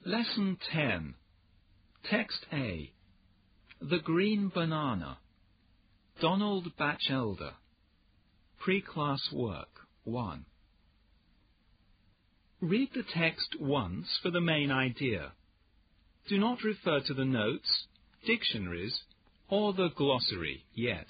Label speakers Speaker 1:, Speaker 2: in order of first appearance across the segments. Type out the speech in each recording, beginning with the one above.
Speaker 1: Lesson 10. Text A. The Green Banana. Donald Batchelder. Pre-class work 1. Read the text once for the main idea. Do not refer to the notes, dictionaries, or the glossary yet.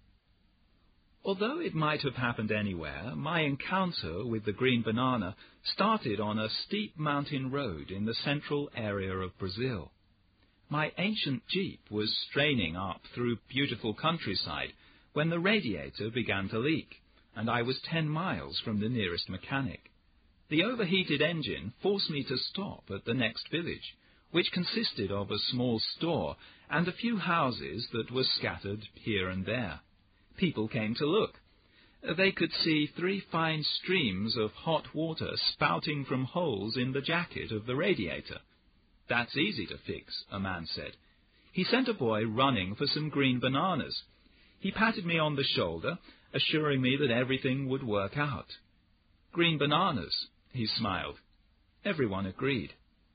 Speaker 1: Although it might have happened anywhere, my encounter with the green banana started on a steep mountain road in the central area of Brazil. My ancient Jeep was straining up through beautiful countryside when the radiator began to leak, and I was 10 miles from the nearest mechanic. The overheated engine forced me to stop at the next village, which consisted of a small store and a few houses that were scattered here and there. People came to look. They could see 3 fine streams of hot water spouting from holes in the jacket of the radiator. "That's easy to fix," a man said. He sent a boy running for some green bananas. He patted me on the shoulder, assuring me that everything would work out. "Green bananas," he smiled. Everyone agreed.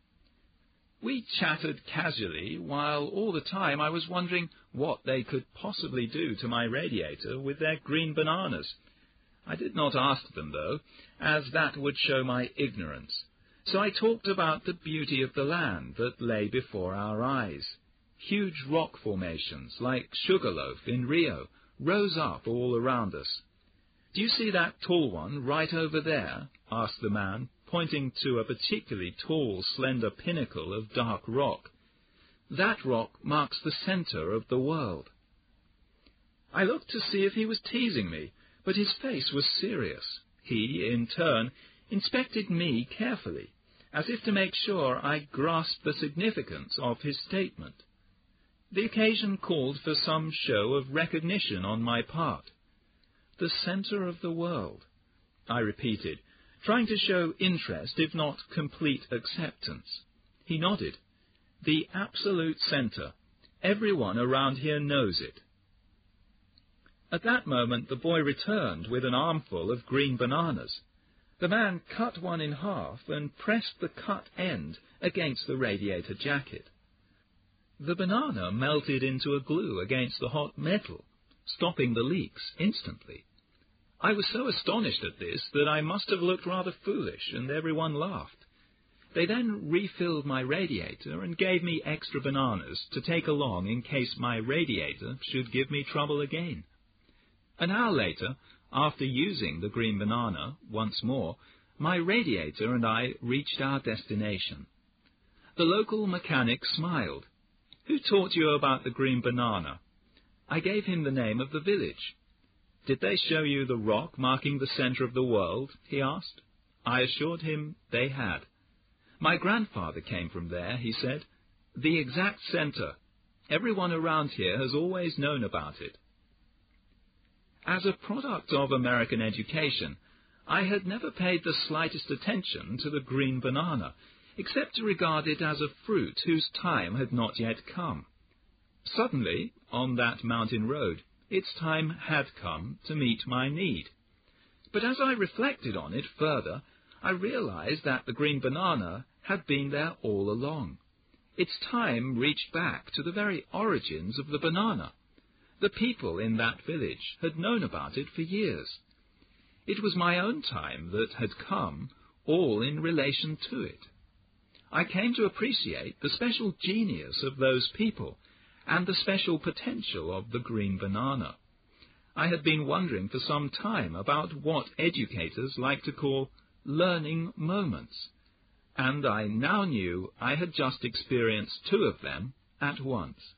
Speaker 1: We chattered casually, while all the time I was wondering what they could possibly do to my radiator with their green bananas. I did not ask them, though, as that would show my ignorance. So I talked about the beauty of the land that lay before our eyes. Huge rock formations, like Sugarloaf in Rio, rose up all around us. "Do you see that tall one right over there?" asked the man, pointing to a particularly tall, slender pinnacle of dark rock. "That rock marks the center of the world." I looked to see if he was teasing me, but his face was serious. He, in turn, inspected me carefully, as if to make sure I grasped the significance of his statement. The occasion called for some show of recognition on my part. "The center of the world," I repeated, trying to show interest, if not complete acceptance. He nodded. "The absolute center. Everyone around here knows it." At that moment the boy returned with an armful of green bananas. The man cut one in half and pressed the cut end against the radiator jacket. The banana melted into a glue against the hot metal, stopping the leaks instantly. I was so astonished at this that I must have looked rather foolish, and everyone laughed. They then refilled my radiator and gave me extra bananas to take along in case my radiator should give me trouble again. An hour later, after using the green banana once more, my radiator and I reached our destination. The local mechanic smiled. "Who taught you about the green banana?" I gave him the name of the village. "Did they show you the rock marking the center of the world?" he asked. I assured him they had. "My grandfather came from there," he said. "The exact center. Everyone around here has always known about it." As a product of American education, I had never paid the slightest attention to the green banana, except to regard it as a fruit whose time had not yet come. Suddenly, on that mountain road, its time had come to meet my need. But as I reflected on it further, I realized that the green banana had been there all along. Its time reached back to the very origins of the banana. The people in that village had known about it for years. It was my own time that had come, all in relation to it. I came to appreciate the special genius of those people and the special potential of the green banana. I had been wondering for some time about what educators like to call learning moments, and I now knew I had just experienced 2 of them at once.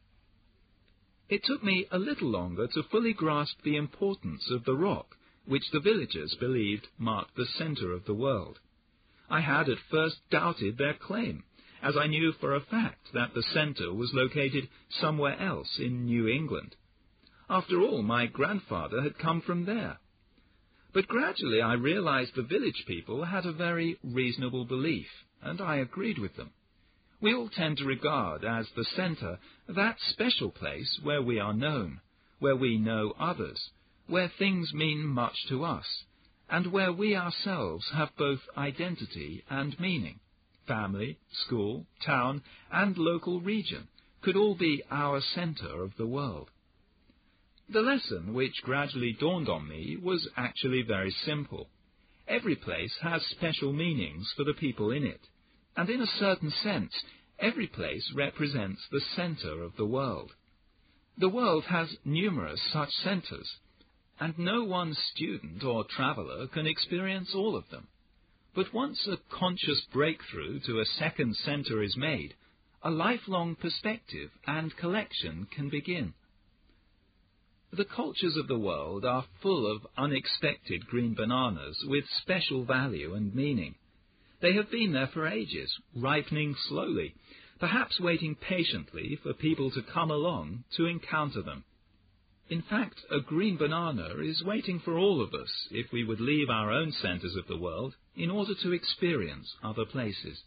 Speaker 1: It took me a little longer to fully grasp the importance of the rock, which the villagers believed marked the center of the world. I had at first doubted their claim, as I knew for a fact that the center was located somewhere else in New England. After all, my grandfather had come from there. But gradually I realized the village people had a very reasonable belief, and I agreed with them. We all tend to regard as the center that special place where we are known, where we know others, where things mean much to us, and where we ourselves have both identity and meaning. family, school, town, and local region could all be our center of the world. The lesson which gradually dawned on me was actually very simple. Every place has special meanings for the people in it, and in a certain sense, every place represents the center of the world. The world has numerous such centers, and no one student or traveler can experience all of them. But once a conscious breakthrough to a second center is made, a lifelong perspective and collection can begin. The cultures of the world are full of unexpected green bananas with special value and meaning. They have been there for ages, ripening slowly, perhaps waiting patiently for people to come along to encounter them. In fact, a green banana is waiting for all of us if we would leave our own centers of the world in order to experience other places.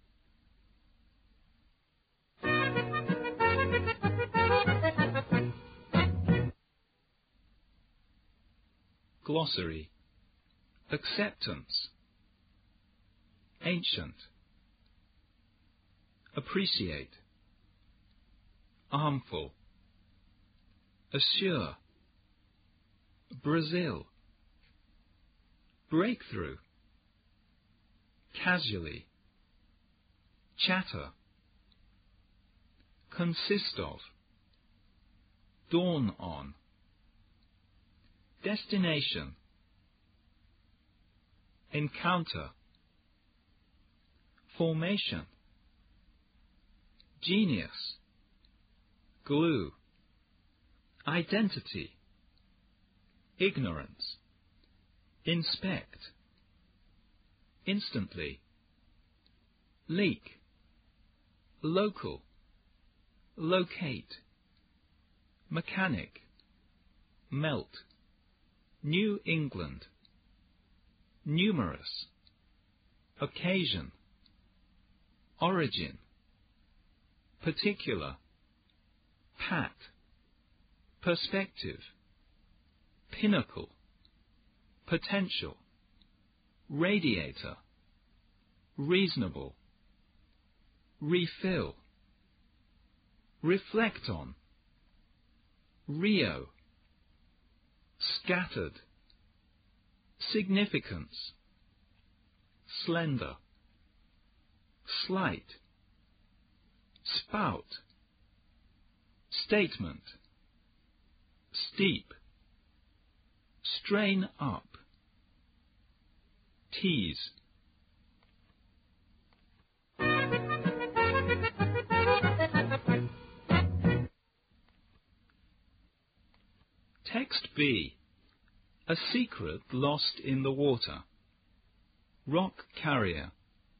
Speaker 1: Glossary. Acceptance. Ancient. Appreciate. Harmful. Assure. Brazil. Breakthrough. Casually. Chatter. Consist of. Dawn on. Destination. Encounter. Formation. Genius. Glue. Identity. Ignorance. Inspect. Instantly. Leak. Local. Locate. Mechanic. Melt. New England. Numerous. Occasion. Origin. Particular. Pat. Perspective. Pinnacle. Potential. Radiator. Reasonable. Refill. Reflect on. Rio. Scattered. Significance. Slender. Slight. Spout. Statement. Steep. Strain up. Tease. Text B. A secret lost in the water. Rock carrier.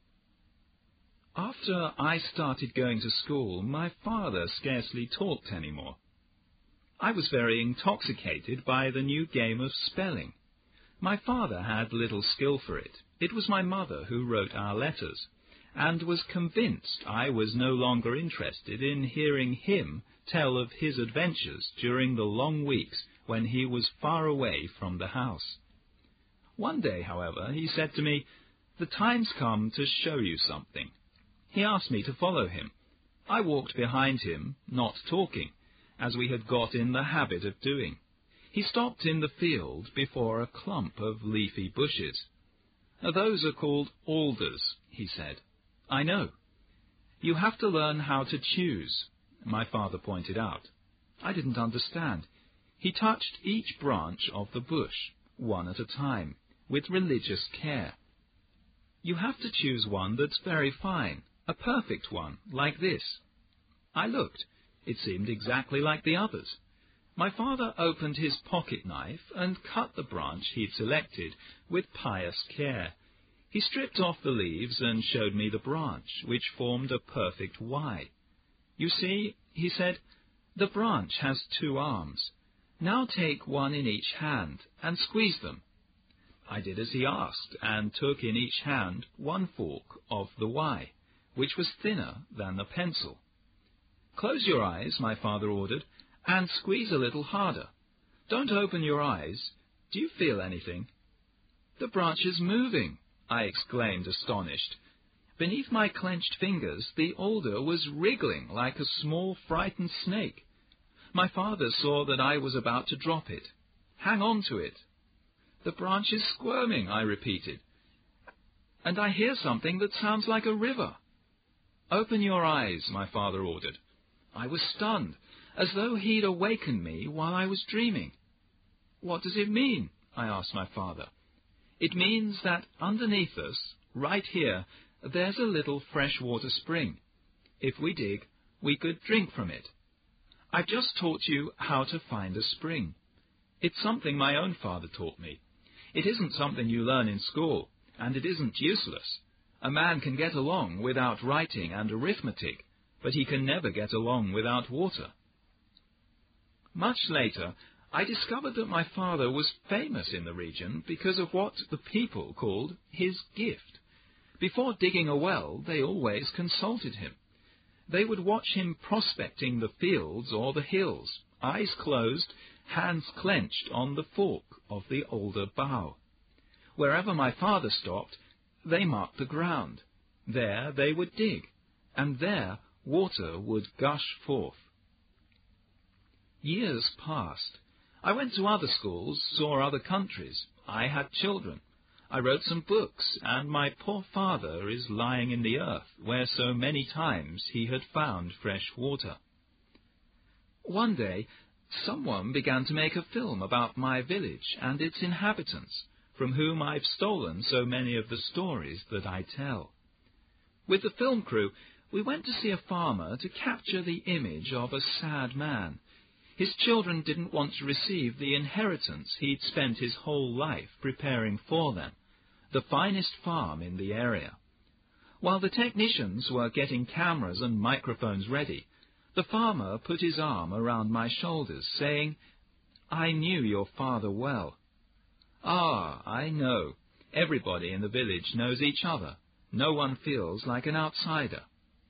Speaker 1: After I started going to school, my father scarcely talked anymore. I was very intoxicated by the new game of spelling. My father had little skill for it. It was my mother who wrote our letters, and was convinced I was no longer interested in hearing him tell of his adventures during the long weeks when he was far away from the house. One day, however, he said to me, "The time's come to show you something." He asked me to follow him. I walked behind him, not talking, as we had got in the habit of doing. He stopped in the field before a clump of leafy bushes. "Those are called alders," he said. "I know." "You have to learn how to choose," my father pointed out. I didn't understand. He touched each branch of the bush, one at a time, with religious care. "You have to choose one that's very fine, a perfect one, like this." I looked. It seemed exactly like the others. My father opened his pocket-knife and cut the branch he'd selected with pious care. He stripped off the leaves and showed me the branch, which formed a perfect Y. "You see," he said, "the branch has 2 arms. Now take one in each hand and squeeze them." I did as he asked, and took in each hand one fork of the Y, which was thinner than the pencil. "Close your eyes," my father ordered, "and squeeze a little harder. Don't open your eyes. Do you feel anything?" "The branch is moving," I exclaimed, astonished. Beneath my clenched fingers, the alder was wriggling like a small, frightened snake. My father saw that I was about to drop it. "Hang on to it." "The branch is squirming," I repeated, "and I hear something that sounds like a river." "Open your eyes," my father ordered. I was stunned, as though he'd awakened me while I was dreaming. "What does it mean?" I asked my father. "It means that underneath us, right here, there's a little freshwater spring. If we dig, we could drink from it. I've just taught you how to find a spring. It's something my own father taught me. It isn't something you learn in school, and it isn't useless. A man can get along without writing and arithmetic, but he can never get along without water." Much later, I discovered that my father was famous in the region because of what the people called his gift. Before digging a well, they always consulted him. They would watch him prospecting the fields or the hills, eyes closed, hands clenched on the fork of the alder bough. Wherever my father stopped, they marked the ground. There they would dig, and there water would gush forth. Years passed. I went to other schools, saw other countries. I had children. I wrote some books, and my poor father is lying in the earth, where so many times he had found fresh water. One day, someone began to make a film about my village and its inhabitants, from whom I've stolen so many of the stories that I tell. With the film crew, we went to see a farmer to capture the image of a sad man. His children didn't want to receive the inheritance he'd spent his whole life preparing for them, the finest farm in the area. While the technicians were getting cameras and microphones ready, the farmer put his arm around my shoulders, saying, "I knew your father well." "Ah, I know. Everybody in the village knows each other. No one feels like an outsider."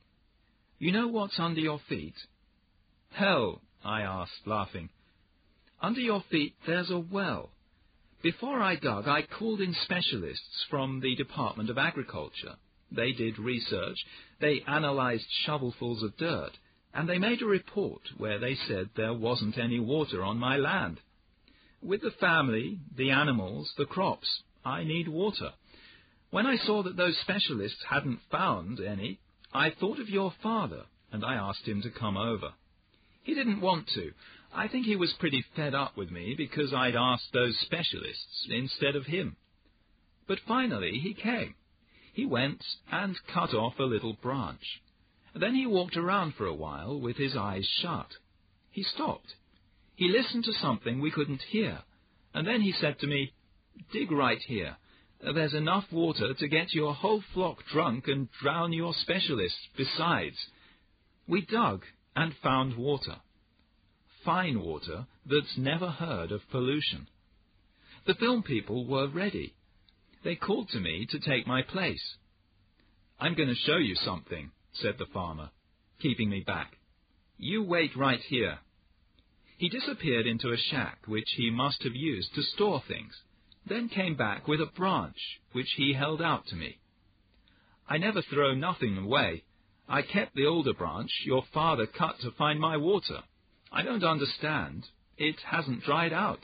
Speaker 1: "You know what's under your feet?" "Hell," I asked, laughing. "Under your feet there's a well. Before I dug, I called in specialists from the Department of Agriculture. They did research, they analyzed shovelfuls of dirt, and they made a report where they said there wasn't any water on my land. With the family, the animals, the crops, I need water. When I saw that those specialists hadn't found any, I thought of your father, and I asked him to come over. He didn't want to. I think he was pretty fed up with me because I'd asked those specialists instead of him. But finally he came. He went and cut off a little branch. Then he walked around for a while with his eyes shut. He stopped. He listened to something we couldn't hear, and then he said to me, "Dig right here. There's enough water to get your whole flock drunk and drown your specialists besides." We dug and found water. Fine water that's never heard of pollution. The film people were ready. They called to me to take my place. "I'm going to show you something," said the farmer, keeping me back. "You wait right here." He disappeared into a shack which he must have used to store things, then came back with a branch which he held out to me. "I never throw nothing away. I kept the alder branch your father cut to find my water. I don't understand. It hasn't dried out."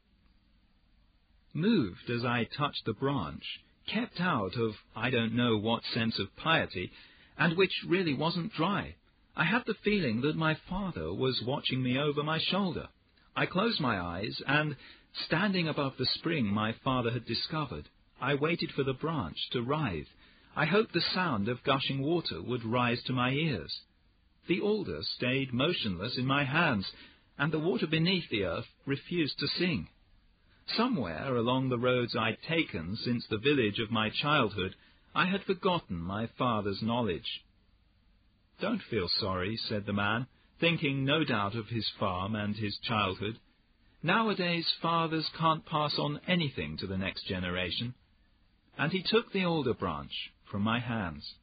Speaker 1: Moved as I touched the branch, kept out of I don't know what sense of piety, and which really wasn't dry, I had the feeling that my father was watching me over my shoulder. I closed my eyes, and, standing above the spring my father had discovered, I waited for the branch to writhe. I hoped the sound of gushing water would rise to my ears. The alder stayed motionless in my hands, and the water beneath the earth refused to sing. Somewhere along the roads I'd taken since the village of my childhood, I had forgotten my father's knowledge. "Don't feel sorry," said the man, thinking no doubt of his farm and his childhood. "Nowadays fathers can't pass on anything to the next generation." And he took the alder branch from my hands.